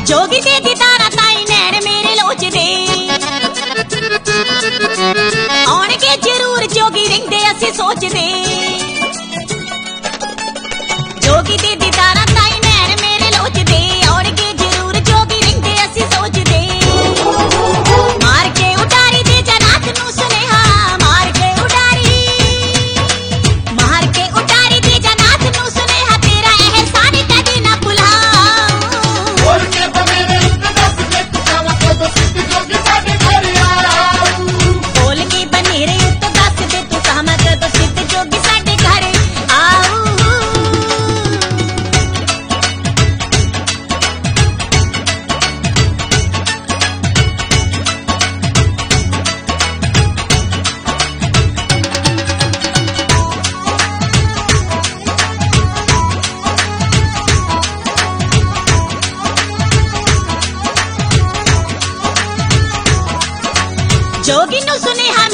जोगी दे दीदारा ताई नैन मेरे लोचदे आने के जरूर जोगी रिंगदे असी सोचदे जोगी दे दीदारा ताई नैन मेरे लोचदे आने के जरूर जोगी रिंगदे असी सोचदे मार के उडारी दे जनात नू सुनेहा मार के उडारी दे जनात नू सुनेहा तेरा एहसान कदी ना जोगी नु सुनेहा